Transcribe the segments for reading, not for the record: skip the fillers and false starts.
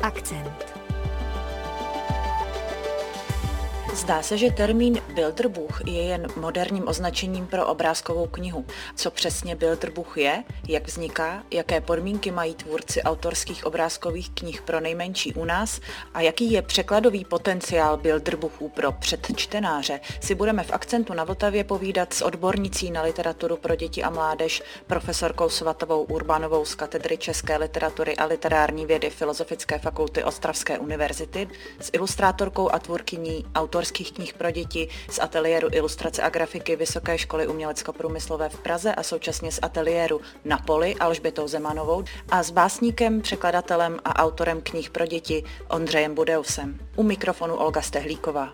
Akcent. Zdá se, že termín Bilderbuch je jen moderním označením pro obrázkovou knihu. Co přesně Bilderbuch je, jak vzniká, jaké podmínky mají tvůrci autorských obrázkových knih pro nejmenší u nás a jaký je překladový potenciál Bilderbuchů pro předčtenáře, si budeme v Akcentu na Vltavě povídat s odbornicí na literaturu pro děti a mládež, profesorkou Svatovou Urbanovou z katedry české literatury a literární vědy Filozofické fakulty Ostravské univerzity, s ilustrátorkou a tvůrkyní autorských knih pro děti z ateliéru ilustrace a grafiky Vysoké školy umělecko-průmyslové v Praze a současně z ateliéru Na poli Alžbětou Zemanovou a s básníkem, překladatelem a autorem knih pro děti Ondřejem Budeusem. U mikrofonu Olga Stehlíková.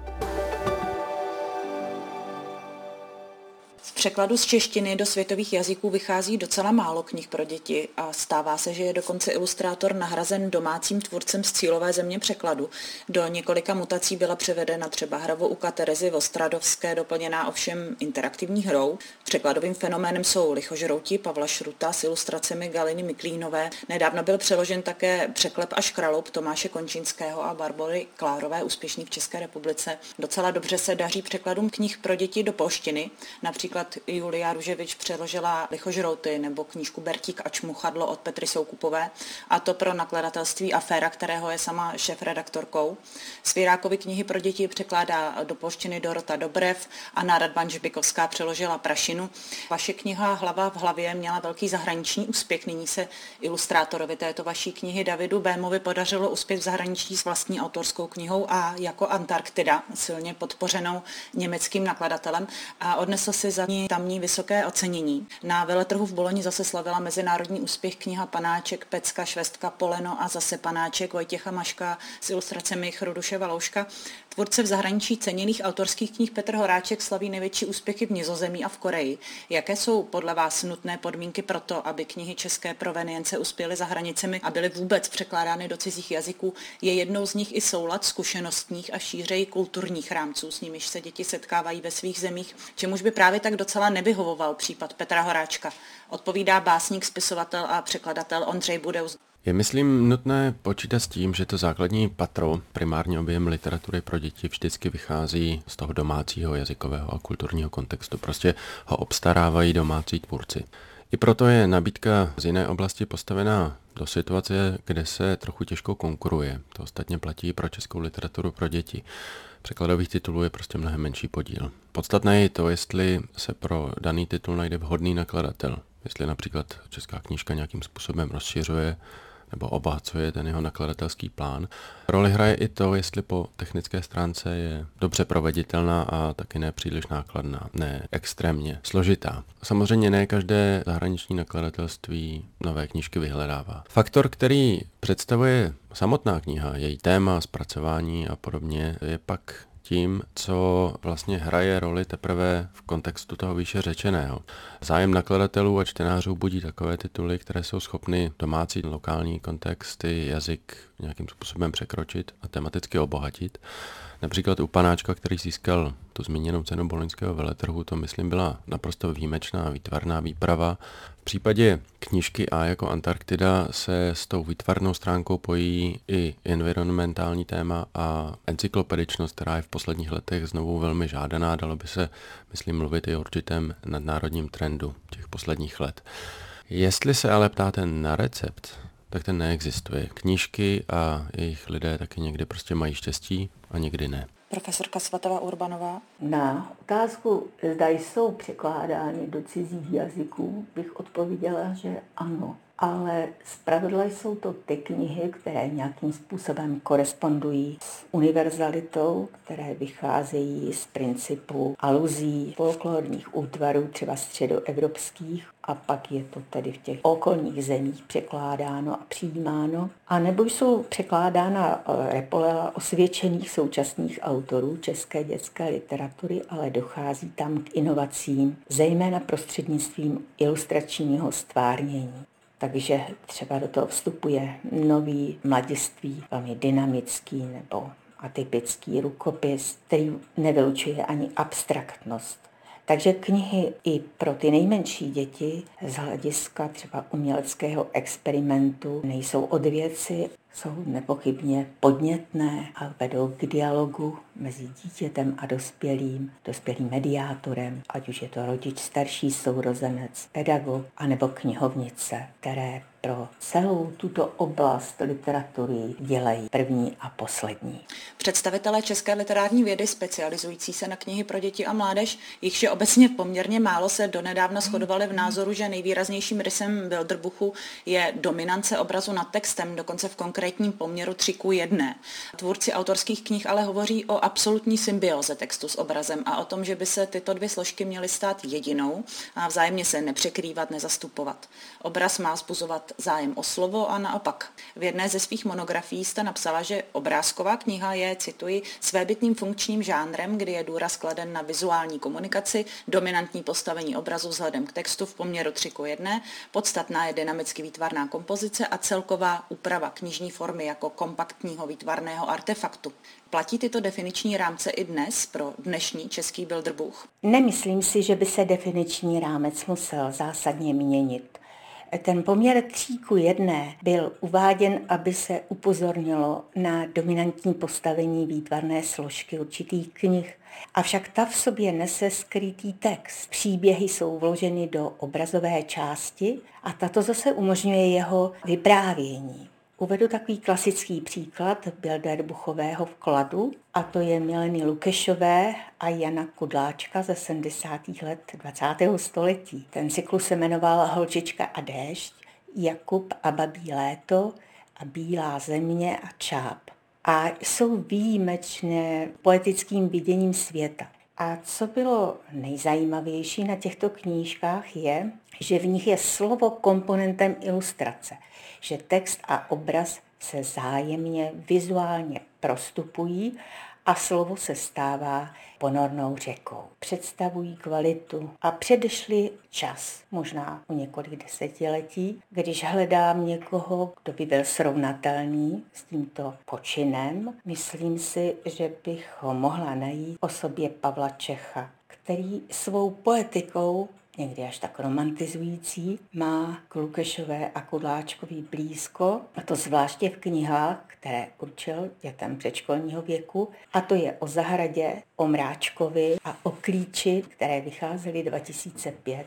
V překladu z češtiny do světových jazyků vychází docela málo knih pro děti a stává se, že je dokonce ilustrátor nahrazen domácím tvůrcem z cílové země překladu. Do několika mutací byla převedena třeba Hravouka Terezy Ostradovské, doplněná ovšem interaktivní hrou. Překladovým fenoménem jsou Lichožrouti Pavla Šruta s ilustracemi Galiny Miklínové. Nedávno byl přeložen také Překlep a škraloup Tomáše Končinského a Barbory Klárové, úspěšný v České republice. Docela dobře se daří překladům knih pro děti do polštiny, například Julia Ruževič přeložila Lichožrouty nebo knížku Bertík a čmuchadlo od Petry Soukupové, a to pro nakladatelství Aféra, kterého je sama šéfredaktorkou. Svěrákovy knihy pro děti překládá do polštiny Dorota Dobrev, Anna Radban-Žbikovská přeložila Prašinu. Vaše kniha Hlava v hlavě měla velký zahraniční úspěch. Nyní se ilustrátorovi této vaší knihy Davidu Bémovi podařilo uspět v zahraničí s vlastní autorskou knihou a jako Antarktida, silně podpořenou německým nakladatelem, a odnesl si za ní tamní vysoké ocenění. Na veletrhu v Boloni zase slavila mezinárodní úspěch kniha Panáček Pecka Švestka Poleno a zase Panáček Vojtěcha Maška s ilustracemi Chruduše Valouška. Tvůrce v zahraničí ceněných autorských knih Petr Horáček slaví největší úspěchy v Nizozemí a v Koreji. Jaké jsou podle vás nutné podmínky pro to, aby knihy české provenience uspěly za hranicemi a byly vůbec překládány do cizích jazyků? Je jednou z nich i soulad zkušenostních a šířeji kulturních rámců, s nimiž se děti setkávají ve svých zemích, čemuž by právě tak docela nevyhovoval případ Petra Horáčka. Odpovídá básník, spisovatel a překladatel Ondřej Budeus. Je, myslím, nutné počítat s tím, že to základní patro, primární objem literatury pro děti vždycky vychází z toho domácího jazykového a kulturního kontextu. Prostě ho obstarávají domácí tvůrci. I proto je nabídka z jiné oblasti postavená do situace, kde se trochu těžko konkuruje. To ostatně platí pro českou literaturu pro děti. Překladových titulů je prostě mnohem menší podíl. Podstatné je to, jestli se pro daný titul najde vhodný nakladatel. Jestli například česká knížka nějakým způsobem rozšiřuje nebo obohacuje ten jeho nakladatelský plán. Roli hraje i to, jestli po technické stránce je dobře proveditelná a taky ne příliš nákladná, ne extrémně složitá. Samozřejmě ne každé zahraniční nakladatelství nové knížky vyhledává. Faktor, který představuje samotná kniha, její téma, zpracování a podobně, je pak tím, co vlastně hraje roli teprve v kontextu toho výše řečeného. Zájem nakladatelů a čtenářů budí takové tituly, které jsou schopny domácí lokální kontexty, jazyk nějakým způsobem překročit a tematicky obohatit. Například u Panáčka, který získal tu zmíněnou cenu Boloňského veletrhu, to myslím byla naprosto výjimečná výtvarná výprava. V případě knížky A jako Antarktida se s tou výtvarnou stránkou pojí i environmentální téma a encyklopedičnost, která je v posledních letech znovu velmi žádaná. Dalo by se, myslím, mluvit i o určitém nadnárodním trendu těch posledních let. Jestli se ale ptáte na recept, tak ten neexistuje. Knížky a jejich lidé taky někdy prostě mají štěstí a někdy ne. Profesorka Svatová Urbanová. Na otázku, zda jsou překládány do cizích jazyků, bych odpověděla, že ano. Ale zpravidla jsou to ty knihy, které nějakým způsobem korespondují s univerzalitou, které vycházejí z principu aluzí folklorních útvarů, třeba středoevropských, a pak je to tedy v těch okolních zemích překládáno a přijímáno. A nebo jsou překládána repolela osvědčených současných autorů české dětské literatury, ale dochází tam k inovacím, zejména prostřednictvím ilustračního stvárnění. Takže třeba do toho vstupuje nový mladiství, velmi dynamický nebo atypický rukopis, který nevylučuje ani abstraktnost. Takže knihy i pro ty nejmenší děti z hlediska třeba uměleckého experimentu nejsou od věci, jsou nepochybně podnětné a vedou k dialogu mezi dítětem a dospělým mediátorem, ať už je to rodič, starší sourozenec, pedagog anebo knihovnice, které pro celou tuto oblast literatury dělají první a poslední. Představitelé české literární vědy specializující se na knihy pro děti a mládež, jichž je obecně poměrně málo, se donedávna shodovali v názoru, že nejvýraznějším rysem Bilderbuchu je dominance obrazu nad textem, dokonce v konkrétním poměru 3:1. Tvůrci autorských knih ale hovoří o absolutní symbioze textu s obrazem a o tom, že by se tyto dvě složky měly stát jedinou a vzájemně se nepřekrývat, nezastupovat. Obraz má vzbuzovat zájem o slovo a naopak. V jedné ze svých monografií jste napsala, že obrázková kniha je, cituji, svébytným funkčním žánrem, kdy je důraz kladen na vizuální komunikaci, dominantní postavení obrazu vzhledem k textu v poměru 3:1, podstatná je dynamicky výtvarná kompozice a celková úprava knižní formy jako kompaktního výtvarného artefaktu. Platí tyto definiční rámce i dnes pro dnešní český Bilderbuch? Nemyslím si, že by se definiční rámec musel zásadně měnit. Ten poměr 3:1 byl uváděn, aby se upozornilo na dominantní postavení výtvarné složky určitých knih. Avšak ta v sobě nese skrytý text. Příběhy jsou vloženy do obrazové části a tato zase umožňuje jeho vyprávění. Uvedu takový klasický příklad Bilderbuchového vkladu, a to je Mileny Lukešové a Jana Kudláčka ze 70. let 20. století. Ten cyklus se jmenoval Holčička a déšť, Jakub a babí léto a Bílá země a čáp. A jsou výjimečné poetickým viděním světa. A co bylo nejzajímavější na těchto knížkách je, že v nich je slovo komponentem ilustrace, že text a obraz se vzájemně vizuálně prostupují a slovo se stává ponornou řekou. Představují kvalitu a předešli čas, možná o několik desetiletí, když hledám někoho, kdo by byl srovnatelný s tímto počinem. Myslím si, že bych ho mohla najít v osobě Pavla Čecha, který svou poetikou, někdy až tak romantizující, má k Lukešové a Kudláčkovi blízko, a to zvláště v knihách, které určil dětem předškolního věku, a to je o zahradě, o Mráčkovi a o klíči, které vycházely 2005,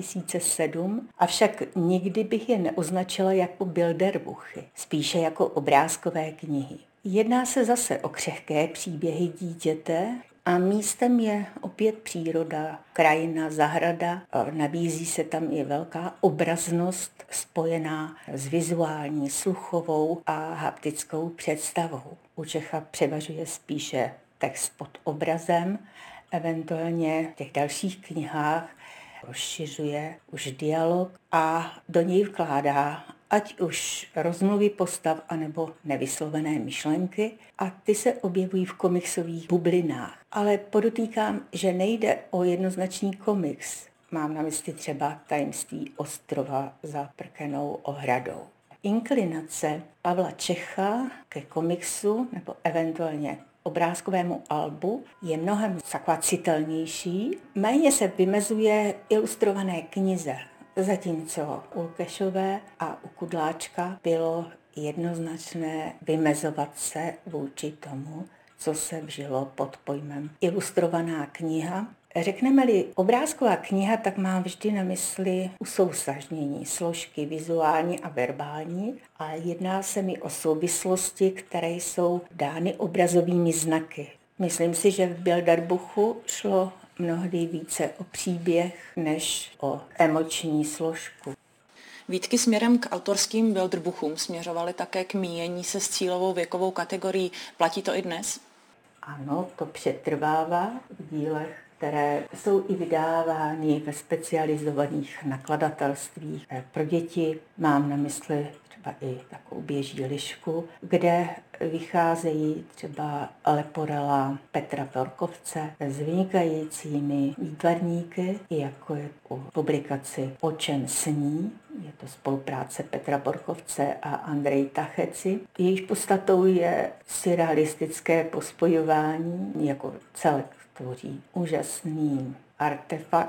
2007, avšak nikdy bych je neoznačila jako Bilderbuchy, spíše jako obrázkové knihy. Jedná se zase o křehké příběhy dítěte, a místem je opět příroda, krajina, zahrada. Nabízí se tam i velká obraznost spojená s vizuální, sluchovou a haptickou představou. U Čecha převažuje spíše text pod obrazem, eventuálně v těch dalších knihách rozšiřuje už dialog a do něj vkládá ať už rozmluvy postav, anebo nevyslovené myšlenky, a ty se objevují v komiksových bublinách. Ale podotýkám, že nejde o jednoznačný komiks. Mám na mysli třeba Tajemství ostrova za prkenou ohradou. Inklinace Pavla Čecha ke komiksu nebo eventuálně obrázkovému albu je mnohem taková citelnější. Méně se vymezuje ilustrované knize, zatímco u Lukešové a u Kudláčka bylo jednoznačné vymezovat se vůči tomu, co se vžilo pod pojmem ilustrovaná kniha. Řekneme-li obrázková kniha, tak mám vždy na mysli usousažnění složky vizuální a verbální a jedná se mi o souvislosti, které jsou dány obrazovými znaky. Myslím si, že v Bilderbuchu šlo mnohdy více o příběh než o emoční složku. Výtky směrem k autorským Bilderbuchům směřovaly také k míjení se s cílovou věkovou kategorií. Platí to i dnes? Ano, to přetrvává v dílech, které jsou i vydávány ve specializovaných nakladatelstvích pro děti. Mám na mysli třeba i takovou běží lišku, kde vycházejí třeba Leporela Petra Borkovce s vynikajícími výtvarníky, jako je u publikaci O čem sní. Je to spolupráce Petra Borkovce a Andrej Tacheci. Jejíž podstatou je surrealistické pospojování, jako celek tvoří úžasný artefakt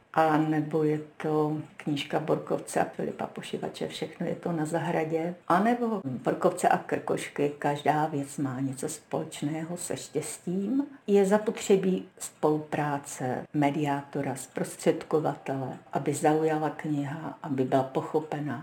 a nebo je to knížka Borkovce a Filipa Pošivače, Všechno je to na zahradě, a nebo Borkovce a Krkošky, Každá věc má něco společného se štěstím. Je zapotřebí spolupráce mediátora, zprostředkovatele, aby zaujala kniha, aby byla pochopena.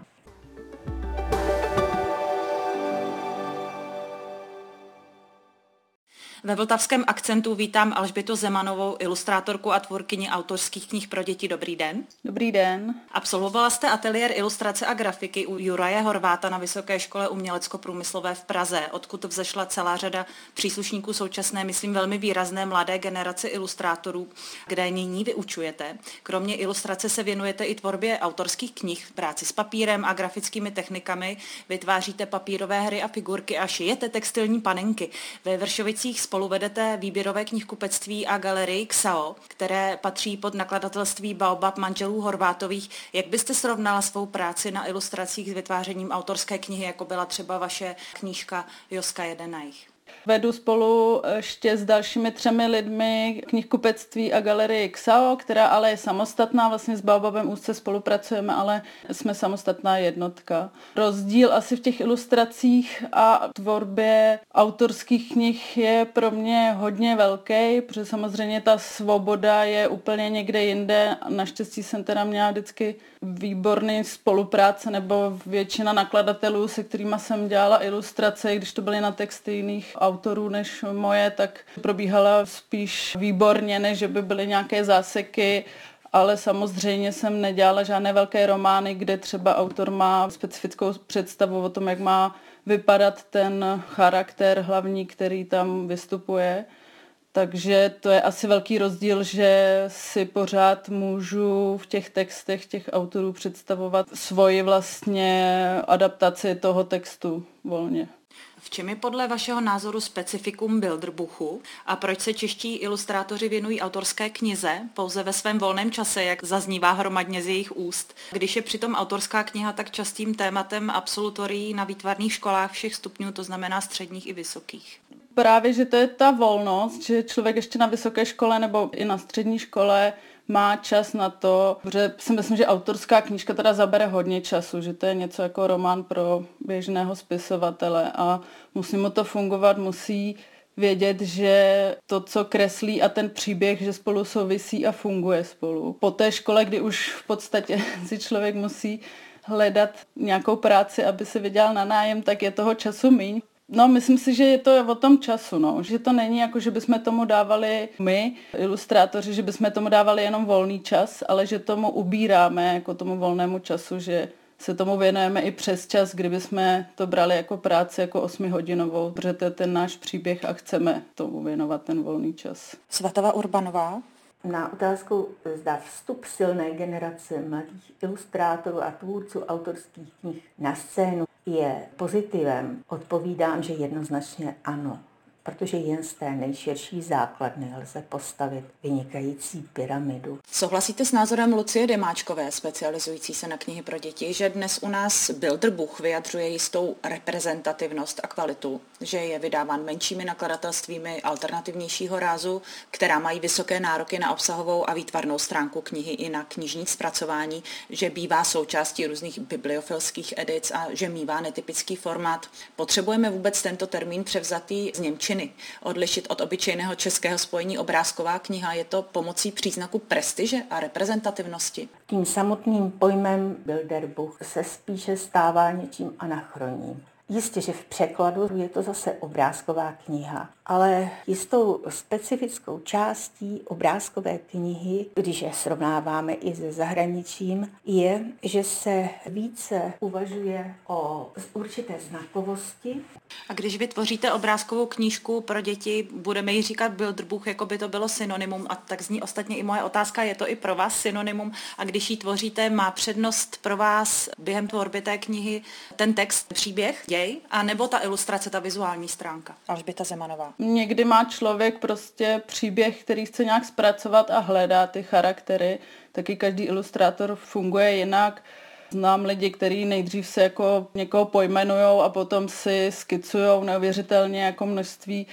Ve Vltavském akcentu vítám Alžbětu Zemanovou, ilustrátorku a tvůrkyni autorských knih pro děti. Dobrý den. Dobrý den. Absolvovala jste ateliér ilustrace a grafiky u Juraje Horváta na Vysoké škole umělecko-průmyslové v Praze, odkud vzešla celá řada příslušníků současné, myslím, velmi výrazné mladé generace ilustrátorů, kde nyní vyučujete. Kromě ilustrace se věnujete i tvorbě autorských knih, práci s papírem a grafickými technikami, vytváříte papírové hry a figurky a šijete textilní panenky. Ve Vršovicích spolu vedete výběrové knihkupectví a galerii XAO, které patří pod nakladatelství Baobab manželů Horvátových. Jak byste srovnala svou práci na ilustracích s vytvářením autorské knihy, jako byla třeba vaše knížka Joska jede na jih? Vedu spolu ještě s dalšími 3 lidmi knihkupectví a galerii XAO, která ale je samostatná, vlastně s Baobabem úzce spolupracujeme, ale jsme samostatná jednotka. Rozdíl asi v těch ilustracích a tvorbě autorských knih je pro mě hodně velký, protože samozřejmě ta svoboda je úplně někde jinde. Naštěstí jsem teda měla vždycky výborný spolupráce, nebo většina nakladatelů, se kterými jsem dělala ilustrace, když to byly na texty jiných autorů než moje, tak probíhala spíš výborně, než že by byly nějaké záseky, ale samozřejmě jsem nedělala žádné velké romány, kde třeba autor má specifickou představu o tom, jak má vypadat ten charakter hlavní, který tam vystupuje. Takže to je asi velký rozdíl, že si pořád můžu v těch textech těch autorů představovat svoji vlastně adaptaci toho textu volně. V čem je podle vašeho názoru specifikum Bilderbuchu a proč se čeští ilustrátoři věnují autorské knize pouze ve svém volném čase, jak zaznívá hromadně z jejich úst, když je přitom autorská kniha tak častým tématem absolutorií na výtvarných školách všech stupňů, to znamená středních i vysokých? Právě, že to je ta volnost, že člověk ještě na vysoké škole nebo i na střední škole má čas na to, protože si myslím, že autorská knížka teda zabere hodně času, že to je něco jako román pro běžného spisovatele a musí mu to fungovat, musí vědět, že to, co kreslí a ten příběh, že spolu souvisí a funguje spolu. Po té škole, kdy už v podstatě si člověk musí hledat nějakou práci, aby si vydělal na nájem, tak je toho času míň. No, myslím si, že je to o tom času, no. Že to není jako, že bychom tomu dávali my, ilustrátoři, že bychom tomu dávali jenom volný čas, ale že tomu ubíráme jako tomu volnému času, že se tomu věnujeme i přes čas, kdyby jsme to brali jako práci, jako 8hodinovou, protože to je ten náš příběh a chceme tomu věnovat ten volný čas. Svatava Urbanová. Na otázku, zda vstup silné generace mladých ilustrátorů a tvůrců autorských knih na scénu je pozitivem, odpovídám, že jednoznačně ano, protože jen z té nejširší základny lze postavit vynikající pyramidu. Souhlasíte s názorem Lucie Demáčkové, specializující se na knihy pro děti, že dnes u nás Bilderbuch vyjadřuje jistou reprezentativnost a kvalitu, že je vydáván menšími nakladatelstvími alternativnějšího rázu, která mají vysoké nároky na obsahovou a výtvarnou stránku knihy i na knižní zpracování, že bývá součástí různých bibliofilských edic a že mívá netypický formát. Potřebujeme vůbec tento termín převzatý z němčiny odlišit od obyčejného českého spojení obrázková kniha? Je to pomocí příznaku prestiže a reprezentativnosti? Tím samotným pojmem Bilderbuch se spíše stává něčím anachronním. Jistě, že v překladu je to zase obrázková kniha, ale jistou specifickou částí obrázkové knihy, když je srovnáváme i se zahraničím, je, že se více uvažuje o určité znakovosti. A když vytvoříte obrázkovou knížku pro děti, budeme jí říkat Bilderbuch, jako by to bylo synonymum, a tak zní ostatně i moje otázka, je to i pro vás synonymum, a když ji tvoříte, má přednost pro vás během tvorby té knihy ten text, příběh, děj, a nebo ta ilustrace, ta vizuální stránka? Alžběta Zemanová. Někdy má člověk prostě příběh, který chce nějak zpracovat a hledá ty charaktery, taky každý ilustrátor funguje jinak. Znám lidi, kteří nejdřív se jako někoho pojmenujou a potom si skicujou neuvěřitelně jako množství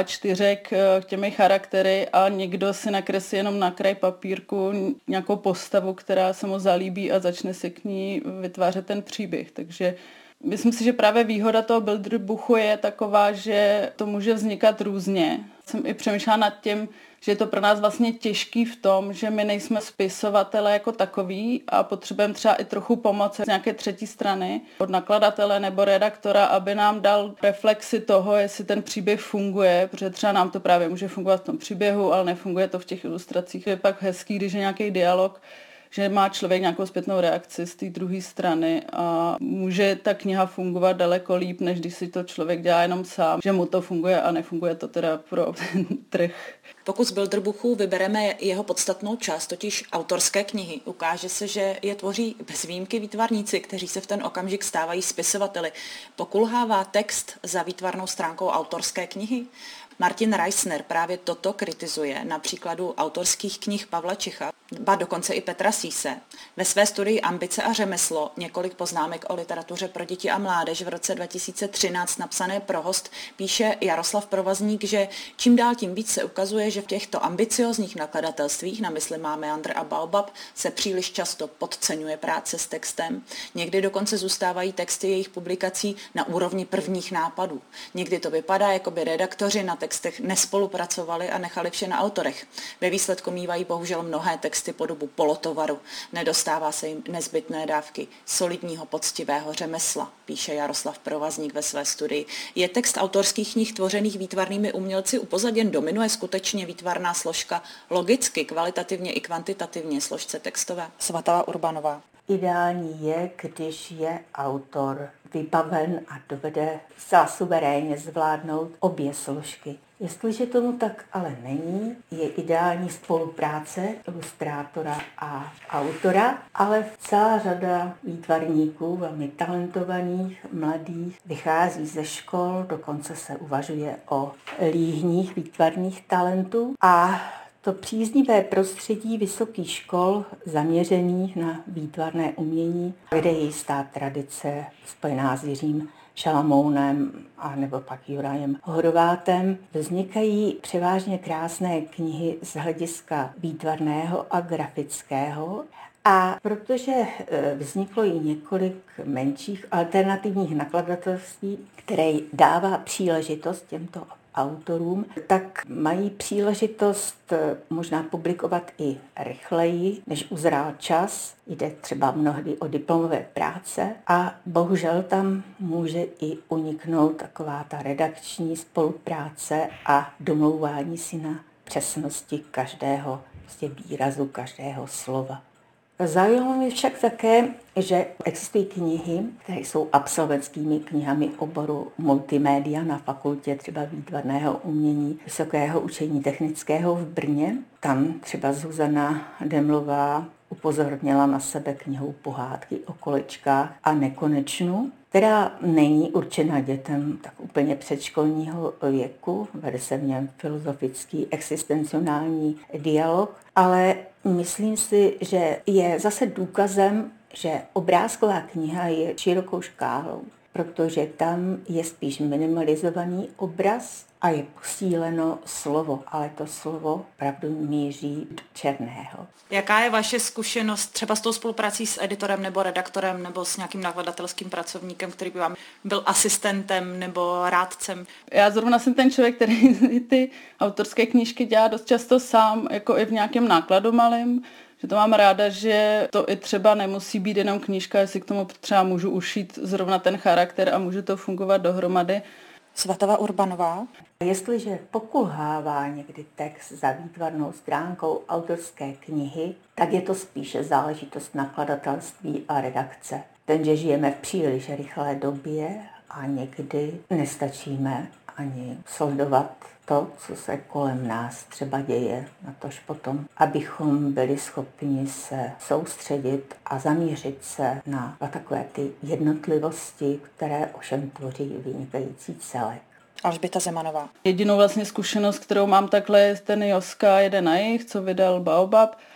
A4 těmi charaktery a někdo si nakreslí jenom na kraj papírku nějakou postavu, která se mu zalíbí a začne si k ní vytvářet ten příběh. Takže myslím si, že právě výhoda toho Bilderbuchu je taková, že to může vznikat různě. Jsem i přemýšlela nad tím, že je to pro nás vlastně těžký v tom, že my nejsme spisovatelé jako takový a potřebujeme třeba i trochu pomoci z nějaké třetí strany, od nakladatele nebo redaktora, aby nám dal reflexi toho, jestli ten příběh funguje, protože třeba nám to právě může fungovat v tom příběhu, ale nefunguje to v těch ilustracích. Je pak hezký, když je nějaký dialog, že má člověk nějakou zpětnou reakci z té druhé strany a může ta kniha fungovat daleko líp, než když si to člověk dělá jenom sám, že mu to funguje a nefunguje to teda pro ten trh. Pokud z Bilderbuchu vybereme jeho podstatnou část, totiž autorské knihy, ukáže se, že je tvoří bez výjimky výtvarníci, kteří se v ten okamžik stávají spisovateli. Pokulhává text za výtvarnou stránkou autorské knihy? Martin Reisner právě toto kritizuje na příkladu autorských knih Pavla Čicha, ba dokonce i Petra Síse. Ve své studii Ambice a řemeslo, několik poznámek o literatuře pro děti a mládež v roce 2013 napsané pro Host, píše Jaroslav Provazník, že čím dál tím víc se ukazuje, že v těchto ambiciózních nakladatelstvích, na mysli máme Meandr a Baobab, se příliš často podceňuje práce s textem. Někdy dokonce zůstávají texty jejich publikací na úrovni prvních nápadů. Někdy to vypadá, jako by redaktoři na textech nespolupracovali a nechali vše na autorech. Ve výsledku mívají bohužel mnohé texty podobu polotovaru. Nedostává se jim nezbytné dávky solidního poctivého řemesla, píše Jaroslav Provazník ve své studii. Je text autorských knih tvořených výtvarnými umělci upozaděn, dominuje skutečně výtvarná složka logicky, kvalitativně i kvantitativně složce textové? Svatava Urbanová. Ideální je, když je autor vybaven a dovede zcela suverénně zvládnout obě složky. Jestliže tomu tak ale není, je ideální spolupráce ilustrátora a autora, ale celá řada výtvarníků, velmi talentovaných, mladých, vychází ze škol, dokonce se uvažuje o líhních výtvarných talentů a to příznivé prostředí vysokých škol zaměřených na výtvarné umění, kde je jistá tradice spojená s Jiřím Šalamounem a nebo pak Jurajem Horvátem, vznikají převážně krásné knihy z hlediska výtvarného a grafického. A protože vzniklo i několik menších alternativních nakladatelství, které dává příležitost těmto autorům, tak mají příležitost možná publikovat i rychleji, než uzrál čas. Jde třeba mnohdy o diplomové práce a bohužel tam může i uniknout taková ta redakční spolupráce a domlouvání si na přesnosti každého výrazu, každého slova. Zajímavé je však také, že existují knihy, které jsou absolventskými knihami oboru multimédia na fakultě třeba výtvarného umění Vysokého učení technického v Brně. Tam třeba Zuzana Demlová upozornila na sebe knihou Pohádky o kolečkách a nekonečnu, která není určena dětem tak úplně předškolního věku, vede se v něm filozofický existenciální dialog, ale myslím si, že je zase důkazem, že obrázková kniha je širokou škálou, protože tam je spíš minimalizovaný obraz a je posíleno slovo, ale to slovo opravdu míří do černého. Jaká je vaše zkušenost třeba s tou spoluprací s editorem nebo redaktorem nebo s nějakým nakladatelským pracovníkem, který by vám byl asistentem nebo rádcem? Já zrovna jsem ten člověk, který ty autorské knížky dělá dost často sám, jako i v nějakém nákladu malým, že to mám ráda, že to i třeba nemusí být jenom knížka, jestli k tomu třeba můžu ušít zrovna ten charakter a může to fungovat dohromady. Svatava Urbanová. Jestliže pokulhává někdy text za výtvarnou stránkou autorské knihy, tak je to spíše záležitost nakladatelství a redakce. Jenže žijeme v příliš rychlé době a někdy nestačíme ani sledovat to, co se kolem nás třeba děje, natož potom, abychom byli schopni se soustředit a zamířit se na takové ty jednotlivosti, které ovšem tvoří vynikající celek. Alžběta Zemanová. Jedinou vlastně zkušenost, kterou mám takhle, je ten Joska jede na jih, co vydal Baobab.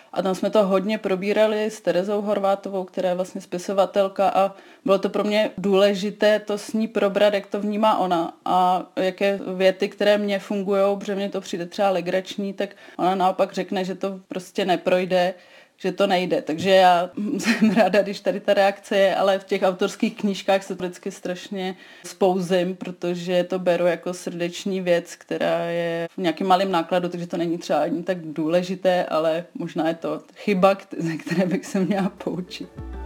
A tam jsme to hodně probírali s Terezou Horvátovou, která je vlastně spisovatelka a bylo to pro mě důležité to s ní probrat, jak to vnímá ona a jaké věty, které mně fungují, protože mně to přijde třeba legrační, tak ona naopak řekne, že to prostě neprojde, že to nejde. Takže já jsem ráda, když tady ta reakce je, ale v těch autorských knížkách se to vždycky strašně spouzím, protože to beru jako srdeční věc, která je v nějakém malém nákladu, takže to není třeba ani tak důležité, ale možná je to chyba, ze které bych se měla poučit.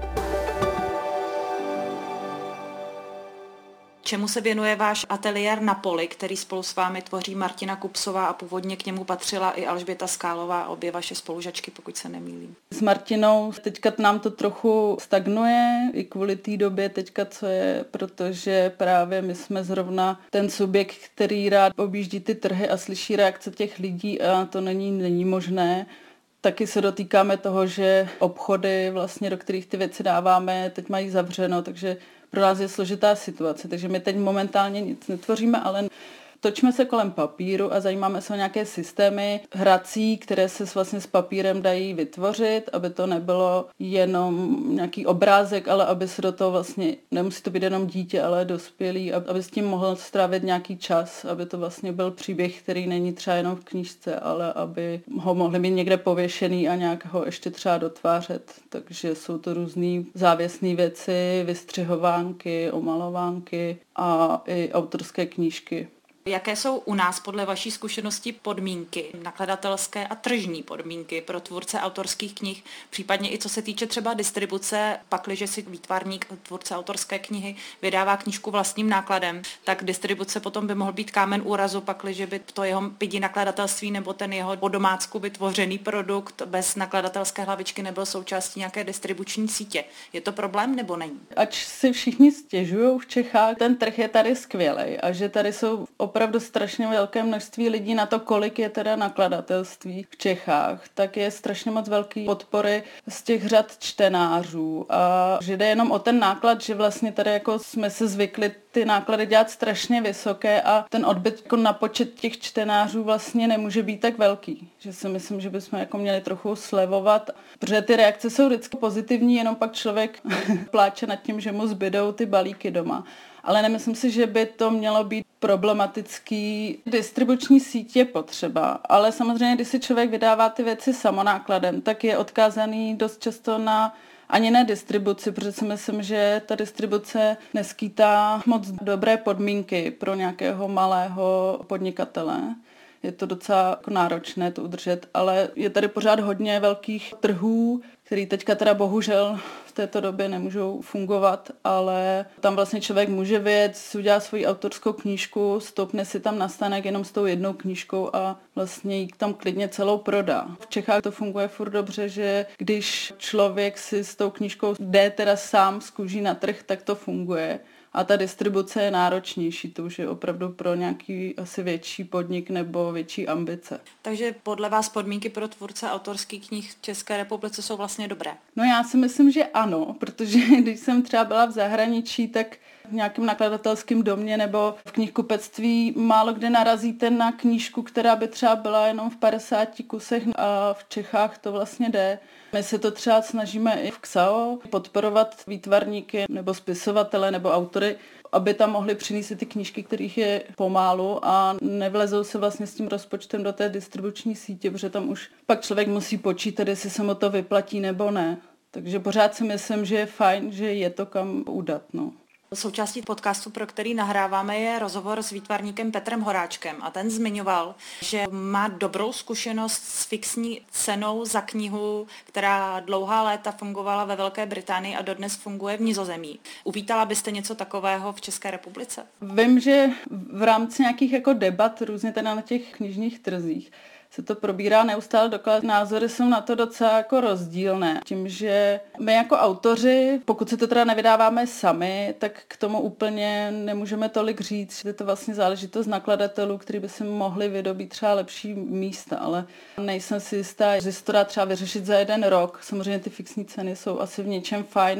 Čemu se věnuje váš ateliér na poli, který spolu s vámi tvoří Martina Kupsová a původně k němu patřila i Alžběta Skálová, obě vaše spolužačky, pokud se nemýlím. S Martinou teďka nám to trochu stagnuje, i kvůli té době teďka, co je, protože právě my jsme zrovna ten subjekt, který rád objíždí ty trhy a slyší reakce těch lidí a to není možné. Taky se dotýkáme toho, že obchody, vlastně, do kterých ty věci dáváme, teď mají zavřeno, takže pro nás je složitá situace. Takže my teď momentálně nic netvoříme, ale točíme se kolem papíru a zajímáme se o nějaké systémy hrací, které se vlastně s papírem dají vytvořit, aby to nebylo jenom nějaký obrázek, ale aby se do toho vlastně, nemusí to být jenom dítě, ale dospělý, aby s tím mohl strávit nějaký čas, aby to vlastně byl příběh, který není třeba jenom v knížce, ale aby ho mohli mít někde pověšený a nějak ho ještě třeba dotvářet. Takže jsou to různý závěsné věci, vystřihovánky, omalovánky a i autorské knížky. Jaké jsou u nás podle vaší zkušenosti podmínky, nakladatelské a tržní podmínky pro tvůrce autorských knih, případně i co se týče třeba distribuce, pakliže si výtvarník, tvůrce autorské knihy vydává knížku vlastním nákladem, tak distribuce potom by mohl být kámen úrazu, pakliže by to jeho pidi nakladatelství nebo ten jeho po domácku vytvořený produkt bez nakladatelské hlavičky nebyl součástí nějaké distribuční sítě. Je to problém nebo není? Ač si všichni stěžují v Čechách, ten trh je tady skvělej a že tady jsou opravdu strašně velké množství lidí na to, kolik je teda nakladatelství v Čechách, tak je strašně moc velký podpory z těch řad čtenářů a že jde jenom o ten náklad, že vlastně tady jako jsme se zvykli ty náklady dělat strašně vysoké a ten odbyt jako na počet těch čtenářů vlastně nemůže být tak velký. Že si myslím, že bychom jako měli trochu slevovat, protože ty reakce jsou vždycky pozitivní, jenom pak člověk pláče nad tím, že mu zbydou ty balíky doma. Ale nemyslím si, že by to mělo být problematický. Distribuční síť je potřeba, ale samozřejmě, když si člověk vydává ty věci samonákladem, tak je odkázaný dost často na ani ne distribuci, protože si myslím, že ta distribuce neskýtá moc dobré podmínky pro nějakého malého podnikatele. Je to docela jako náročné to udržet, ale je tady pořád hodně velkých trhů, který teďka teda bohužel v této době nemůžou fungovat, ale tam vlastně člověk může vyjet, si udělá svoji autorskou knížku, stoupne si tam na stánek jenom s tou jednou knížkou a vlastně ji tam klidně celou prodá. V Čechách to funguje furt dobře, že když člověk si s tou knížkou jde teda sám z kůží na trh, tak to funguje. A ta distribuce je náročnější, to už je opravdu pro nějaký asi větší podnik nebo větší ambice. Takže podle vás podmínky pro tvůrce autorských knih v České republice jsou vlastně dobré? No já si myslím, že ano, protože když jsem třeba byla v zahraničí, tak v nějakém nakladatelském domě nebo v knihkupectví málo kde narazíte na knížku, která by třeba byla jenom v 50 kusech a v Čechách to vlastně jde. My se to třeba snažíme i v XAO podporovat výtvarníky nebo spisovatele nebo autory, aby tam mohli přinést ty knížky, kterých je pomálu a nevlezou se vlastně s tím rozpočtem do té distribuční sítě, protože tam už pak člověk musí počítat, jestli se mu to vyplatí nebo ne. Takže pořád si myslím, že je fajn, že je to kam udat. No. Součástí podcastu, pro který nahráváme, je rozhovor s výtvarníkem Petrem Horáčkem a ten zmiňoval, že má dobrou zkušenost s fixní cenou za knihu, která dlouhá léta fungovala ve Velké Británii a dodnes funguje v Nizozemí. Uvítala byste něco takového v České republice? Vím, že v rámci nějakých jako debat různě teda na těch knižních trzích se to probírá neustále dokola. Názory jsou na to docela jako rozdílné. Tím, že my jako autoři, pokud se to teda nevydáváme sami, tak k tomu úplně nemůžeme tolik říct, že je to vlastně záležitost nakladatelů, kteří by si mohli vydobít třeba lepší místa, ale nejsem si jistá, že se to dá třeba vyřešit za 1 rok. Samozřejmě ty fixní ceny jsou asi v něčem fajn,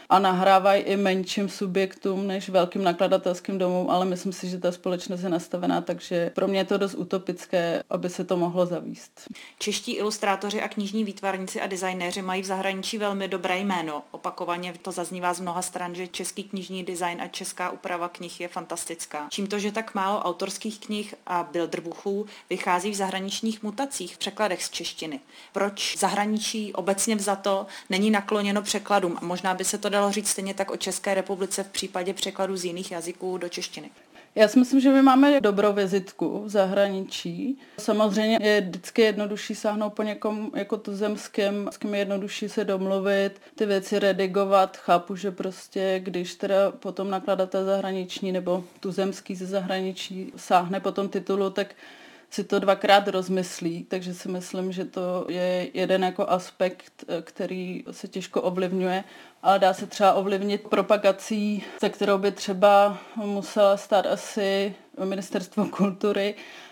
a nahrávají i menším subjektům než velkým nakladatelským domům, ale myslím si, že ta společnost je nastavená, takže pro mě je to dost utopické, aby se to mohlo zavést. Čeští ilustrátoři a knižní výtvarníci a designéři mají v zahraničí velmi dobré jméno. Opakovaně to zaznívá z mnoha stran, že český knižní design a česká úprava knih je fantastická. Čím to, že tak málo autorských knih a bilderbuchů vychází v zahraničních mutacích, v překladech z češtiny? Proč zahraničí obecně vzato není nakloněno překladům? A možná by se to dalo říct stejně tak o České republice v případě překladů z jiných jazyků do češtiny. Já si myslím, že my máme dobrou vizitku v zahraničí. Samozřejmě je vždycky jednodušší sáhnout po někom jako tuzemském, s kým je jednodušší se domluvit, ty věci redigovat. Chápu, že prostě, když teda potom nakladatel zahraniční nebo tuzemský ze zahraničí sáhne po tom titulu, tak si to dvakrát rozmyslí, takže si myslím, že to je jeden jako aspekt, který se těžko ovlivňuje, ale dá se třeba ovlivnit propagací, za kterou by třeba musela stát asi Ministerstvo kultury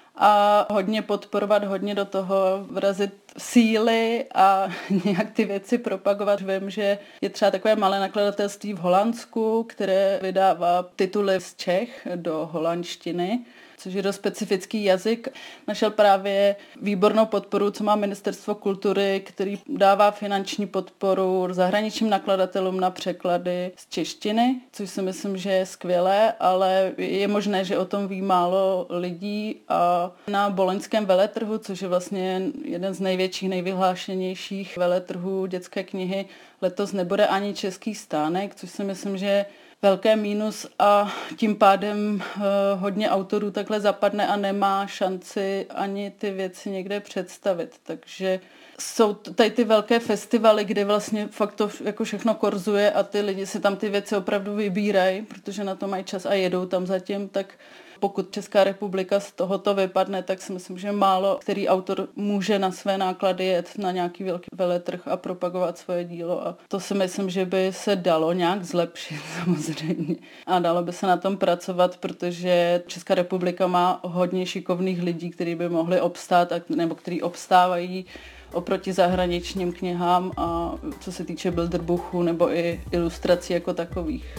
a hodně podporovat, hodně do toho vrazit síly a nějak ty věci propagovat. Vím, že je třeba takové malé nakladatelství v Holandsku, které vydává tituly z Čech do holandštiny, což je dost specifický jazyk. Našel právě výbornou podporu, co má Ministerstvo kultury, který dává finanční podporu zahraničním nakladatelům na překlady z češtiny, což si myslím, že je skvělé, ale je možné, že o tom ví málo lidí a na boloňském veletrhu, což je vlastně jeden z největších, nejvyhlášenějších veletrhů dětské knihy, letos nebude ani český stánek, což si myslím, že je velké mínus a tím pádem hodně autorů takhle zapadne a nemá šanci ani ty věci někde představit. Takže jsou tady ty velké festivaly, kde vlastně fakt to jako všechno korzuje a ty lidi si tam ty věci opravdu vybírají, protože na to mají čas a jedou tam zatím, tak pokud Česká republika z tohoto vypadne, tak si myslím, že málo který autor může na své náklady jet na nějaký velký veletrh a propagovat svoje dílo. A to si myslím, že by se dalo nějak zlepšit samozřejmě. A dalo by se na tom pracovat, protože Česká republika má hodně šikovných lidí, kteří by mohli obstát nebo kteří obstávají oproti zahraničním knihám a co se týče bilderbuchů nebo i ilustrací jako takových.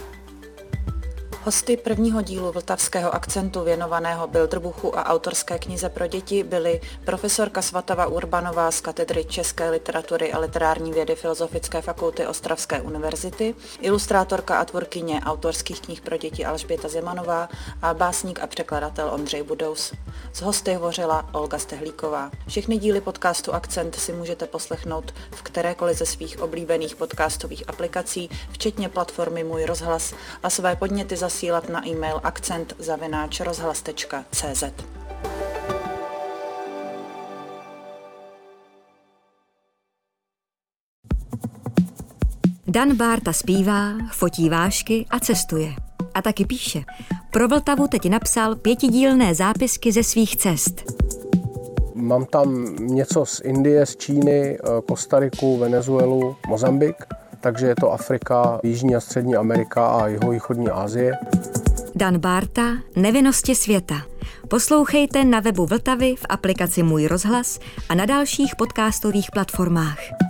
Hosty prvního dílu Vltavského akcentu věnovaného bilderbuchu a autorské knize pro děti byly profesorka Svatava Urbanová z katedry české literatury a literární vědy Filozofické fakulty Ostravské univerzity, ilustrátorka a tvůrkyně autorských knih pro děti Alžběta Zemanová a básník a překladatel Ondřej Budous. S hosty hovořila Olga Stehlíková. Všechny díly podcastu Akcent si můžete poslechnout v kterékoliv ze svých oblíbených podcastových aplikací, včetně platformy Můj rozhlas, a své podněty zasílat na e-mail akcent@rozhlas.cz. Dan Bárta zpívá, fotí vášky a cestuje. A taky píše. Pro Vltavu teď napsal 5dílné zápisky ze svých cest. Mám tam něco z Indie, z Číny, Kostariku, Venezuelu, Mozambik, takže je to Afrika, Jižní a Střední Amerika a jihovýchodní Asie. Dan Bárta, Nevinnosti světa. Poslouchejte na webu Vltavy, v aplikaci Můj rozhlas a na dalších podcastových platformách.